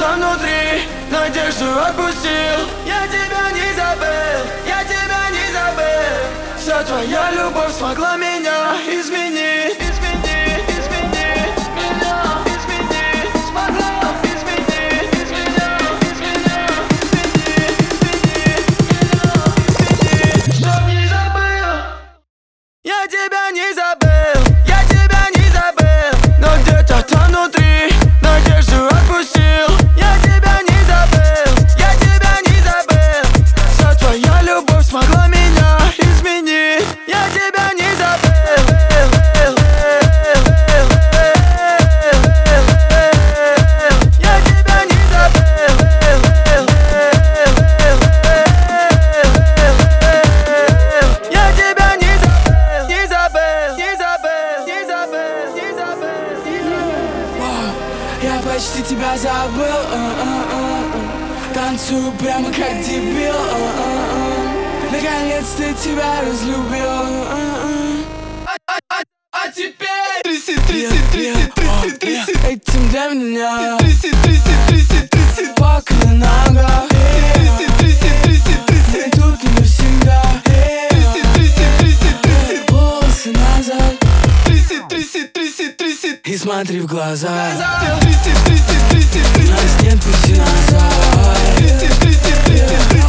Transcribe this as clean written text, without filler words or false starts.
где-то внутри надежду отпустил. Я тебя не забыл, я тебя не забыл. Вся твоя любовь смогла меня изменить. Я тебя не забыл, я тебя не забыл, но где-то там внутри надежду отпустил. Я тебя не забыл, я тебя не забыл. Вся твоя любовь смогла меня изменить. Я тебя не забыл. Я тебя не забыл. Я тебя не забыл. Не забыл, не забыл, не забыл, не забыл, не забыл. Я почти тебя забыл, танцую прямо как дебил, наконец-то тебя разлюбил. А теперь Тряси этим для меня. тряси Пока на ногах. Мы тут не навсегда. Волосы назад и смотри в глаза. У нас нет пути назад.